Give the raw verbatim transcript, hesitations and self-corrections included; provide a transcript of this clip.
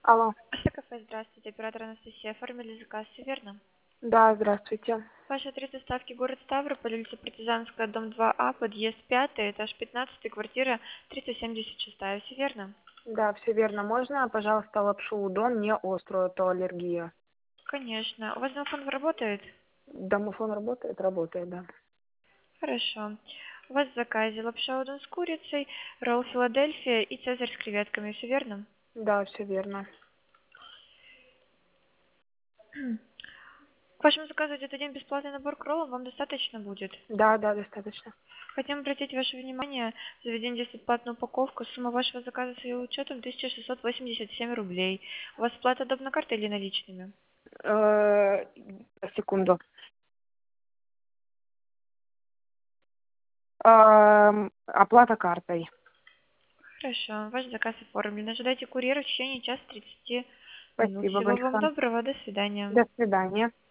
Алло. Кафе, здравствуйте, оператор Анастасия. Оформили заказ, все верно? Да, здравствуйте. Ваши три доставки: город Ставрополь, улица Партизанская, дом два А, подъезд пятый, этаж пятнадцатый, квартира триста семьдесят шесть. Все верно? Да, все верно. Можно, пожалуйста, лапшу удон, не острую, а то аллергия. Конечно. У вас домофон работает? Домофон работает? Работает, да. Хорошо. У вас в заказе лапша удон с курицей, ролл Филадельфия и цезарь с креветками. Все верно? Да, все верно. К вашему заказу идет один бесплатный набор к роллам, вам достаточно будет? Да, да, достаточно. Хотим обратить ваше внимание, заведение здесь бесплатная упаковка. Сумма вашего заказа с ее учетом тысяча шестьсот восемьдесят семь рублей. У вас оплата удобна картой или наличными? Э, Секунду. Эм, Оплата картой. Хорошо, ваш заказ оформлен. Ожидайте курьера в течение часа тридцати минут. Спасибо Всего вам большое. доброго, до свидания. До свидания.